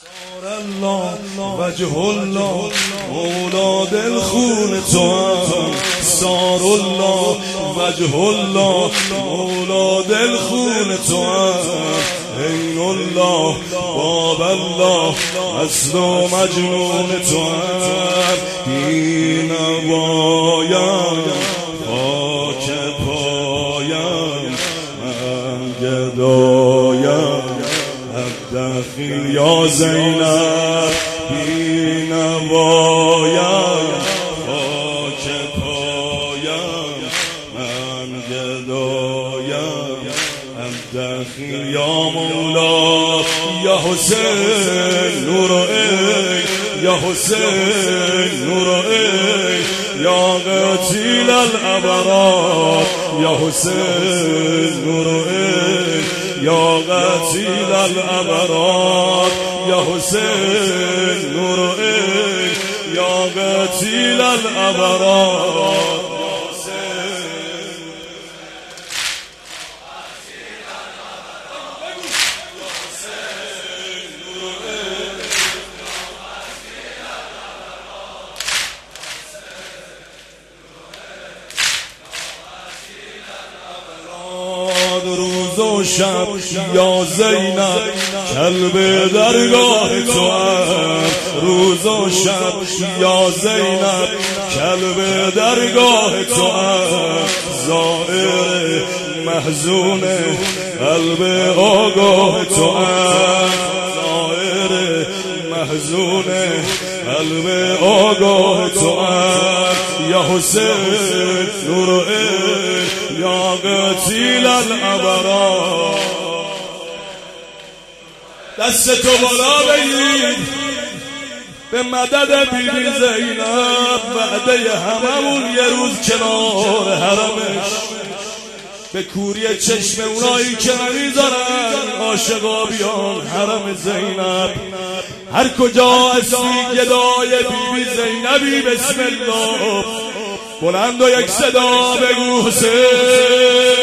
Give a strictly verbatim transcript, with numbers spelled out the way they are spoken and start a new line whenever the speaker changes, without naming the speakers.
الله وجه الله مولا دل خون تو هم سار الله وجه الله مولا دل خون تو هم عین الله باب الله اصل و مجنون تو هم بی نوایم خاک پایم من گدایم دخیل یا زینب بی نوایم خاک پایم من گدایم دخیل یا مولا یا حسین نور ای یا حسین نور ای یا قتیل الابرار یا حسین نور ای یا قتیل الابرار یا حسین نور ای یا قتیل الابرار روز و شب یا زینب کلب درگاه تو هم روز و شب یا زینب کلب درگاه تو هم زائر محزون قلب آگاه تو هم زائر محزون قلب آگاه تو هم یا حسین نور یا قتیل الابرار دست تو بالا بگیر به مدد بیبی زینب وعده هممون یه روز کنار حرمش به کوری چشم اونایی که نمیذارن عاشقا بیان حرم زینب هر کجا اسمی گدای بیبی زینبی بسم الله بلند و یک صدا بگو حسین